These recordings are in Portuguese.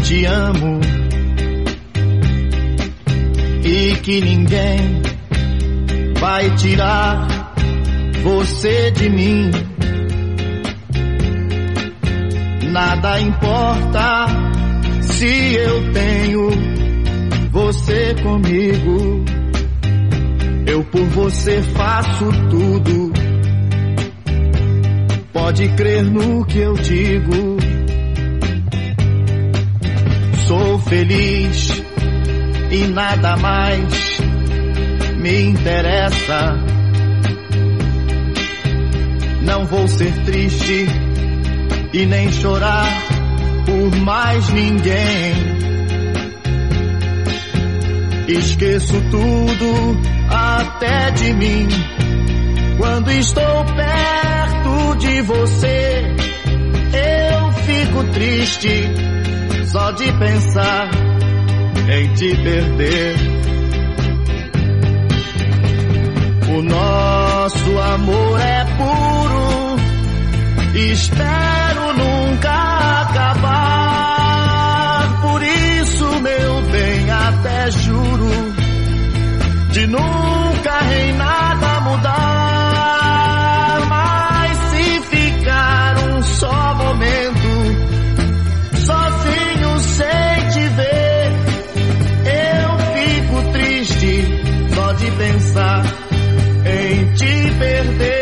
te amo e que ninguém vai tirar você de mim. Nada importa se eu tenho você comigo. Eu por você faço tudo. Pode crer no que eu digo. Sou feliz e nada mais me interessa. Não vou ser triste e nem chorar por mais ninguém. Esqueço tudo até de mim quando estou perto de você. Eu fico triste só de pensar em te perder. O nosso amor é puro, espero nunca acabar. Por isso, meu bem, até juro de nunca em nada mudar. Mas se ficar um só momento sozinho sem te ver, eu fico triste só de pensar em te perder.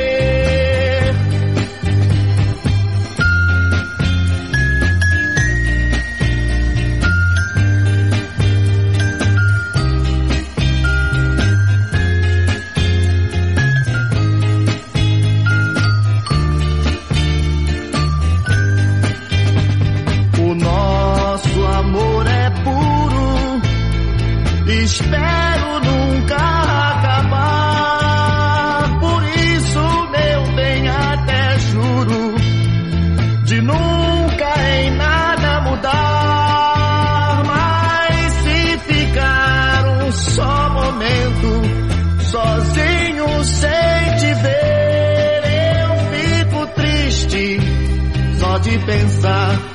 O nosso amor é puro, espero nunca acabar. Por isso, meu bem, até juro de nunca em nada mudar. Mas se ficar um só momento sozinho sem te ver, eu fico triste só de pensar